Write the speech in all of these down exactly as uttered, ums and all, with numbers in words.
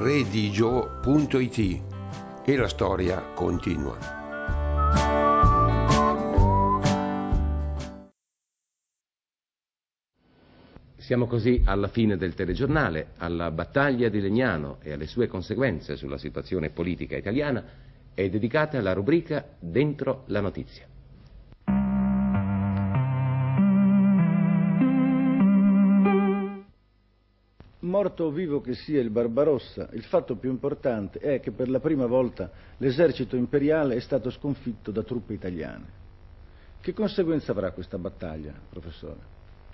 redigio punto it e la storia continua. Siamo così alla fine del telegiornale. Alla battaglia di Legnano e alle sue conseguenze sulla situazione politica italiana è dedicata la rubrica Dentro la notizia. Morto o vivo che sia il Barbarossa, il fatto più importante è che per la prima volta l'esercito imperiale è stato sconfitto da truppe italiane. Che conseguenza avrà questa battaglia, professore?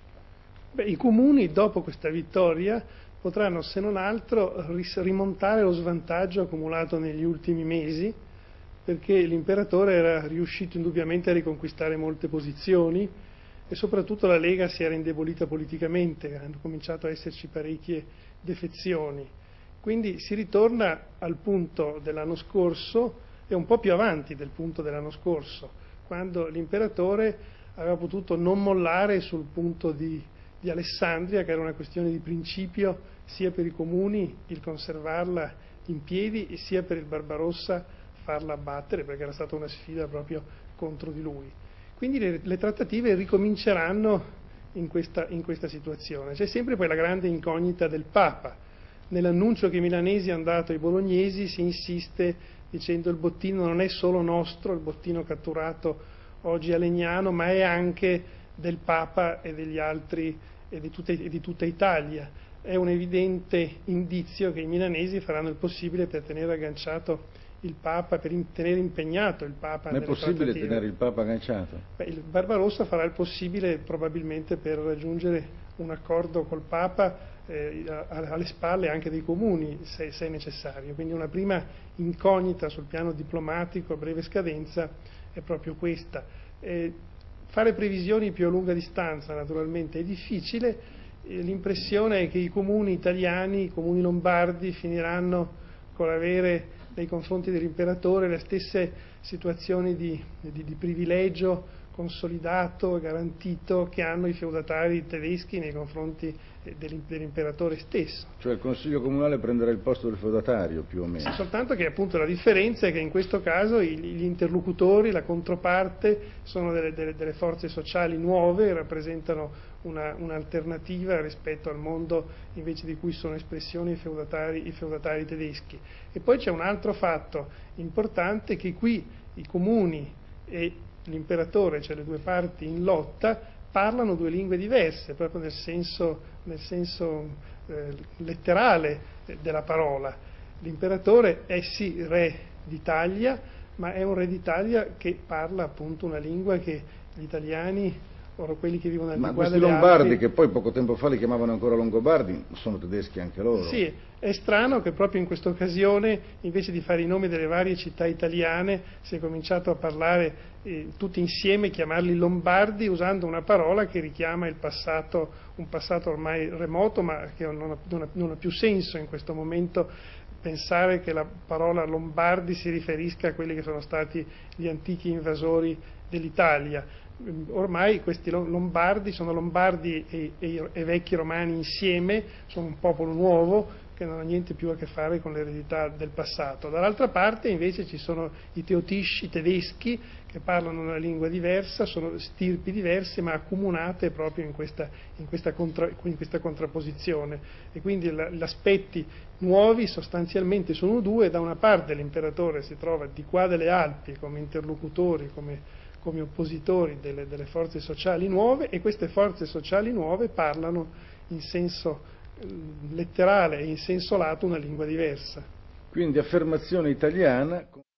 Beh, i comuni dopo questa vittoria potranno, se non altro, rimontare lo svantaggio accumulato negli ultimi mesi, perché l'imperatore era riuscito indubbiamente a riconquistare molte posizioni e soprattutto la Lega si era indebolita politicamente, hanno cominciato a esserci parecchie defezioni. Quindi si ritorna al punto dell'anno scorso e un po' più avanti del punto dell'anno scorso, quando l'imperatore aveva potuto non mollare sul punto di, di Alessandria, che era una questione di principio sia per i comuni il conservarla in piedi, sia per il Barbarossa farla abbattere, perché era stata una sfida proprio contro di lui. Quindi le, le trattative ricominceranno in questa, in questa situazione. C'è sempre poi la grande incognita del Papa. Nell'annuncio che i milanesi hanno dato ai bolognesi si insiste dicendo il bottino non è solo nostro, il bottino catturato oggi a Legnano, ma è anche del Papa e degli altri e di, tutte, e di tutta Italia. È un evidente indizio che i milanesi faranno il possibile per tenere agganciato il Papa, per tenere impegnato il Papa. Ma è possibile trattative. tenere il Papa agganciato? Beh, il Barbarossa farà il possibile probabilmente per raggiungere un accordo col Papa eh, alle spalle anche dei comuni, se, se è necessario. Quindi una prima incognita sul piano diplomatico a breve scadenza è proprio questa. Eh, fare previsioni più a lunga distanza naturalmente è difficile, eh, l'impressione è che i comuni italiani, i comuni lombardi finiranno con avere nei confronti dell'imperatore le stesse situazioni di, di, di privilegio consolidato, garantito che hanno i feudatari tedeschi nei confronti dell'imperatore stesso. Cioè il Consiglio Comunale prenderà il posto del feudatario, più o meno. Sì, soltanto che appunto la differenza è che in questo caso gli interlocutori, la controparte, sono delle, delle, delle forze sociali nuove, rappresentano una, un'alternativa rispetto al mondo invece di cui sono espressioni i feudatari, i feudatari tedeschi. E poi c'è un altro fatto importante, che qui i comuni e l'imperatore, cioè le due parti in lotta, parlano due lingue diverse, proprio nel senso, nel senso eh, letterale della parola. L'imperatore è sì re d'Italia, ma è un re d'Italia che parla appunto una lingua che gli italiani, o quelli che vivono al Ma di qua questi delle lombardi, Alpi, che poi poco tempo fa li chiamavano ancora longobardi, sono tedeschi anche loro. Sì, è strano che proprio in questa occasione, invece di fare i nomi delle varie città italiane, si è cominciato a parlare eh, tutti insieme, chiamarli lombardi, usando una parola che richiama il passato, un passato ormai remoto, ma che non ha, non ha, non ha più senso in questo momento pensare che la parola lombardi si riferisca a quelli che sono stati gli antichi invasori dell'Italia. Ormai questi lombardi sono lombardi e, e, e vecchi romani insieme, sono un popolo nuovo che non ha niente più a che fare con l'eredità del passato. Dall'altra parte invece ci sono i teotisci tedeschi che parlano una lingua diversa, sono stirpi diverse ma accomunate proprio in questa, in questa, contra, in questa contrapposizione, e quindi gli aspetti nuovi sostanzialmente sono due. Da una parte l'imperatore si trova di qua delle Alpi come interlocutori, come come oppositori delle, delle forze sociali nuove, e queste forze sociali nuove parlano in senso eh, letterale e in senso lato una lingua diversa. Quindi affermazione italiana